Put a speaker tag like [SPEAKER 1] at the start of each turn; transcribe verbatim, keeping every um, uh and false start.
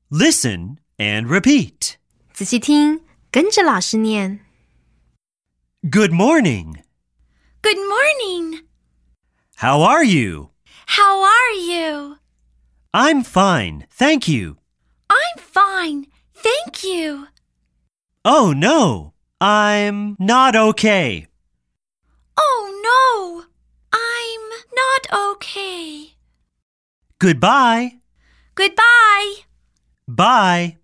[SPEAKER 1] Listen and repeat.
[SPEAKER 2] 仔细听，跟着老师念。
[SPEAKER 1] Good morning.
[SPEAKER 3] Good morning.
[SPEAKER 1] How are you?
[SPEAKER 3] How are you?
[SPEAKER 1] I'm fine, thank you.
[SPEAKER 3] I'm fine, thank you.
[SPEAKER 1] Oh, no, I'm not okay.
[SPEAKER 3] Oh, no, I'm not okay.
[SPEAKER 1] Goodbye.
[SPEAKER 3] Goodbye.
[SPEAKER 1] Bye.